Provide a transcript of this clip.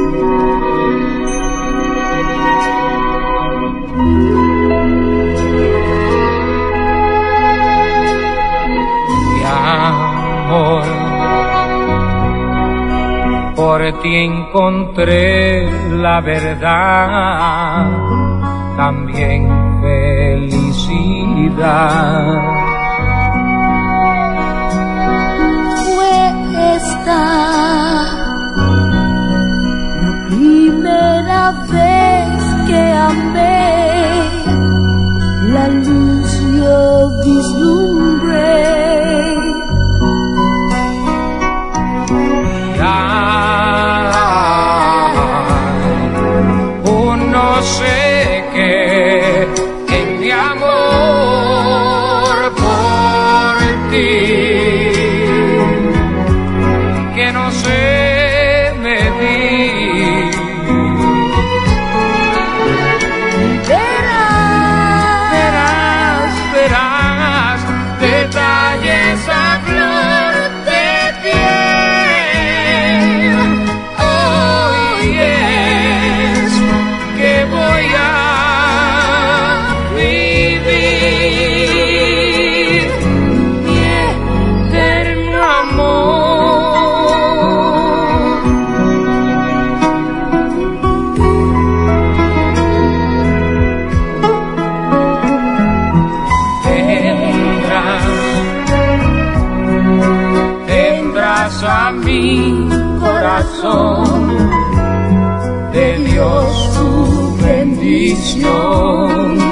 Por ti encontré la verdad, también felicidad. Fue esta la primera vez que amé, la luz yo vislumbré. No sé qué en mi amor por ti, que no sé medir. Verás detalles a flor de piel. Hoy es que voy a vivir mi eterno amor. Tendrás a mi corazón de Dios tu bendición.